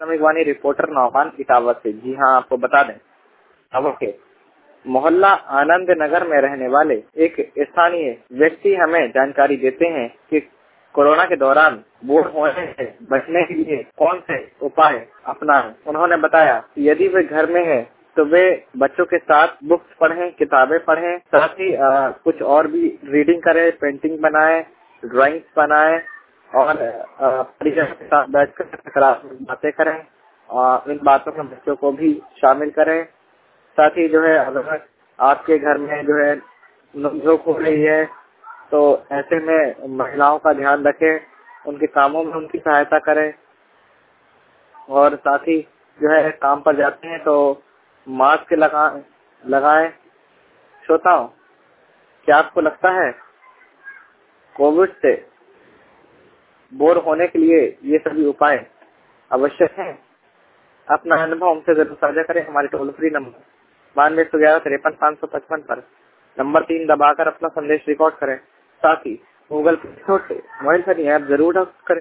सामयिक वाणी रिपोर्टर नौमान इटावा से। जी हाँ, आपको बता दें, अब के मोहल्ला आनंद नगर में रहने वाले एक स्थानीय व्यक्ति हमें जानकारी देते हैं कि कोरोना के दौरान बोर होने से बचने के लिए कौन से उपाय अपनाएं। उन्होंने बताया कि यदि वे घर में है तो वे बच्चों के साथ बुक्स पढ़ें, किताबें पढ़ें, साथ ही कुछ और भी रीडिंग करें, पेंटिंग बनाएं, ड्राइंग्स बनाएं और परिजनों के साथ बैठकर सकारात्मक बातें करें और इन बातों में बच्चों को भी शामिल करें। साथ ही जो है, अगर आपके घर में जो है नोक-झोंक हो रही है तो ऐसे में महिलाओं का ध्यान रखें, उनके कामों में उनकी सहायता करें और साथ ही जो है काम पर जाते हैं तो मास्क लगाएं। श्रोताओं, क्या आपको लगता है कोविड से बोर होने के लिए ये सभी उपाय आवश्यक हैं? अपना अनुभव हमसे जरूर साझा करें। हमारे टोल फ्री नंबर 9211 53 555 पर नंबर 3 दबाकर अपना संदेश रिकॉर्ड करें। साथ ही गूगल प्ले स्टोर से मोबाइल फोन ऐप जरूर डाउनलोड करें।